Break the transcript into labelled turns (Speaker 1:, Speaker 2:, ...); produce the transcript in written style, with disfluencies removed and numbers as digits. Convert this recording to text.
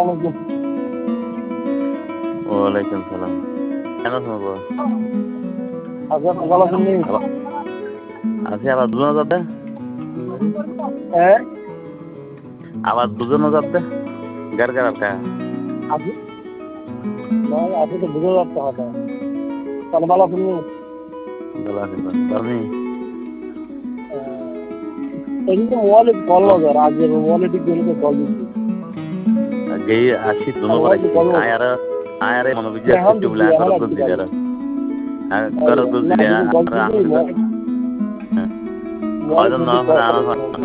Speaker 1: আলাইকুম।
Speaker 2: ওয়ালাইকুম সালাম। কেন শোনাবো?
Speaker 1: আচ্ছা, ভালো আছেন নি?
Speaker 2: আছি আবার দুজনে যাতে
Speaker 1: হ্যাঁ
Speaker 2: আবার দুজনে যাতে গার গার কা
Speaker 1: আছি, নয় আছি তো বুঝে যাচ্ছে হয়তো। তাহলে ভালো আছেন নি?
Speaker 2: ভালো আছি তুমি?
Speaker 1: এদিকে মোবাইলে কল লগার আগে মোবাইলে ঠিক করে কল দিচ্ছি।
Speaker 2: গেই আসি দুনো করে আয়ারে মনোবিজ্ঞান
Speaker 1: এখন
Speaker 2: একটু বলে
Speaker 1: দিচ্ছি, এখন
Speaker 2: আকার
Speaker 1: আসছি
Speaker 2: গলতি
Speaker 1: ভাই।
Speaker 2: দেরা আর গর গলতি
Speaker 1: না
Speaker 2: দেরা
Speaker 1: যদি কল
Speaker 2: আর
Speaker 1: দিচ্ছি
Speaker 2: আমি তো
Speaker 1: মোবাইল
Speaker 2: হয়তো না
Speaker 1: কল
Speaker 2: হলে
Speaker 1: করে।
Speaker 2: আমার